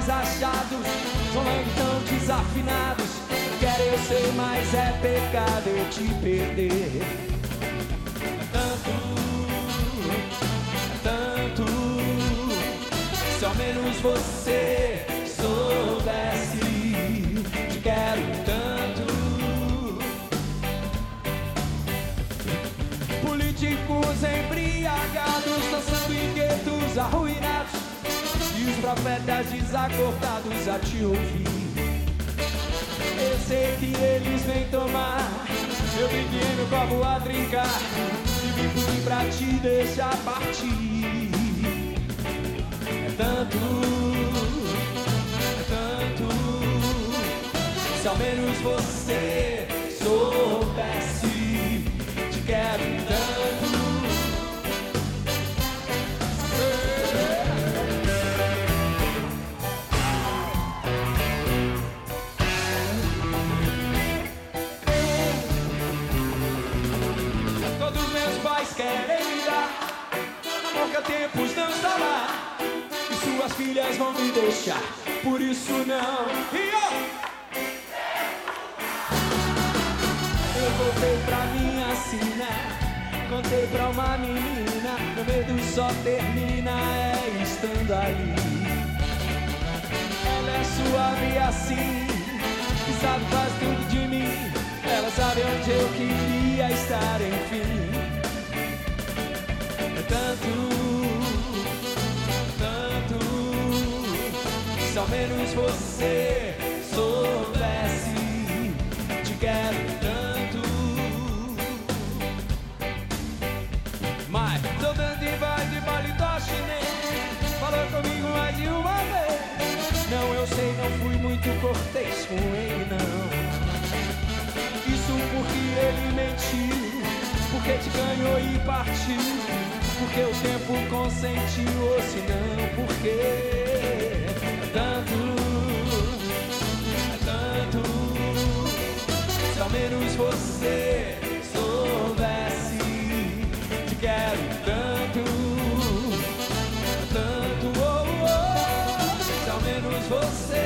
mais achados, são logo tão desafinados. Quero eu ser, mas é pecado eu te perder. Tanto, se ao menos você soubesse, te quero tanto. Políticos embriagados, dançando em guetos arruinados, e os profetas desacordados a te ouvir. Eu sei que eles vêm tomar meu brinquedo no copo a trincar, e vim pedir pra te deixar partir. É tanto, se ao menos você soubesse, te quero tanto. Todos meus pais querem me dar, porque tempos não está lá, e suas filhas vão me deixar, por isso não. Eu voltei pra minha sina, contei pra uma menina, meu medo só termina estando ali. Ela é suave assim, e sabe quase tudo de mim. Ela sabe onde eu queria estar, enfim. É tanto, se ao menos você soubesse, te quero tanto. Mas tô dando de paletó chinês, falou comigo mais de uma vez. Não, eu sei, não fui muito cortês com ele, não. Isso porque ele mentiu, porque te ganhou e partiu, porque o tempo consentiu, ou se não, porque tanto, se ao menos você soubesse, te quero tanto, oh, oh, se ao menos você